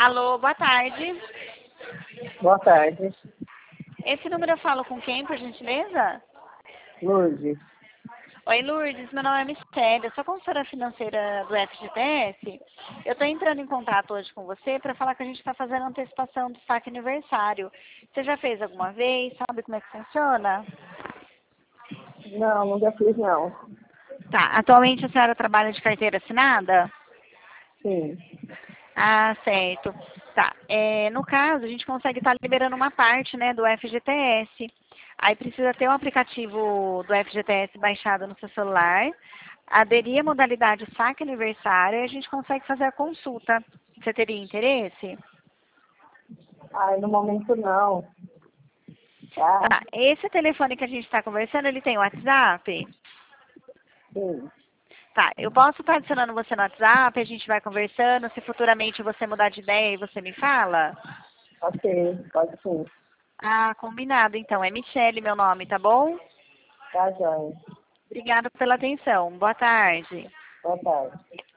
Alô, boa tarde. Boa tarde. Esse número eu falo com quem, por gentileza? Lourdes. Oi, Lourdes, meu nome é Michelle, eu sou consultora financeira do FGTS. Eu estou entrando em contato hoje com você para falar que a gente está fazendo antecipação do saque aniversário. Você já fez alguma vez? Sabe como é que funciona? Não, nunca fiz não. Tá, atualmente a senhora trabalha de carteira assinada? Sim. Ah, certo. Tá. No caso, a gente consegue estar liberando uma parte, né, do FGTS. Aí precisa ter um aplicativo do FGTS baixado no seu celular, aderir à modalidade saque aniversário e a gente consegue fazer a consulta. Você teria interesse? Ai, no momento não. Tá? Tá. Esse telefone que a gente está conversando, ele tem WhatsApp? Sim. Tá, eu posso estar adicionando você no WhatsApp, a gente vai conversando, se futuramente você mudar de ideia e você me fala? Ok, pode sim. Ah, combinado então. É Michele meu nome, tá bom? Tá, joia. Obrigada pela atenção. Boa tarde. Boa tarde.